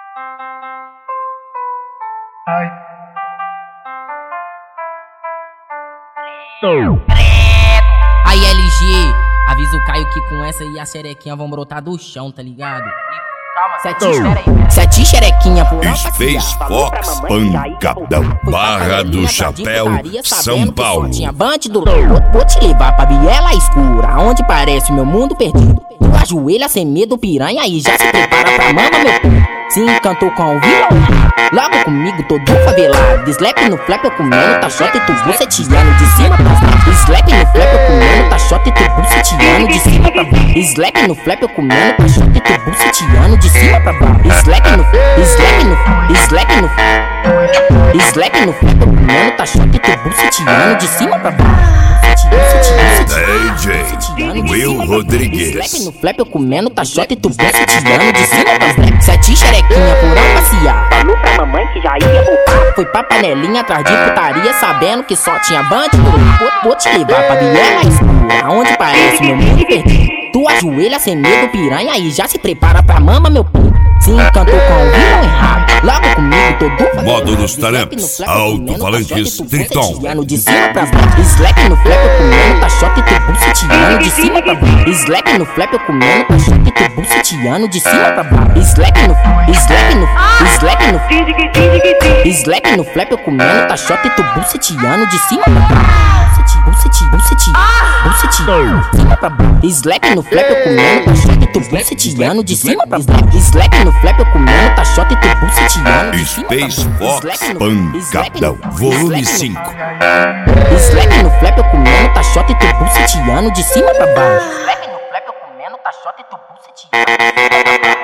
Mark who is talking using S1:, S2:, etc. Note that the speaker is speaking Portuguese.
S1: Ai.
S2: Aí LG, avisa o Caio que com essa e a xerequinha vão brotar do chão, tá ligado? Sete xerequinha por
S3: Space Fox Pancadão, Barra do Chapéu, São Paulo.
S2: Tinha bandido, vou te levar pra viela escura, onde parece o meu mundo perdido. Tu ajoelha sem medo, piranha, e já se prepara pra mama, meu filho. Se encantou com o vilão, logo comigo todo favelado. Slap no flap eu comendo, tá shot e tu buceteando de cima pra baixo. Slap no flap eu comendo, tá shot e tu buceteando de cima pra baixo. Slap no flap eu comendo, tá shot e tu buceteando de cima pra baixo. Slap no flap eu comendo, tá shot e tu buceteando de cima pra baixo.
S3: DJ Will Rodrigues.
S2: Slap no flap eu comendo, tá shot e tu buceteando de cima pra baixo. Sete xerequinha porão passear. Falou pra mamãe que já ia voltar. Foi pra panelinha atrás de putaria, sabendo que só tinha bandido. Vou te levar pra viela escura, onde parece meu mundo perdido. Tu ajoelha sem medo, piranha, e já se prepara pra mama, meu pinto. Se encantou com o vilão errado, logo comigo todo
S3: Modo dos talentos, alto-falantes, Triton.
S2: De cima pra baixo. Slap no flap eu comendo, tá shot e tu buceteando de cima pra baixo. Slap no flap eu comendo, tá shot e tu buceteando de cima pra baixo. Slap no flap eu comendo, tá shot e tu buceteando de cima pra baixo. Buceteando de cima pra baixo. Slap no flap eu comendo, tá shot e tu buceteando de cima pra baixo. Slap no flap eu comendo, tá shot e tu buceteando de cima pra baixo.
S3: Space Fox Pancadão, volume 5.
S2: Slap no flap eu comendo, tá shot e tu buceteando de cima pra baixo. Slap no flap eu comendo, tá shot e tu buceteando.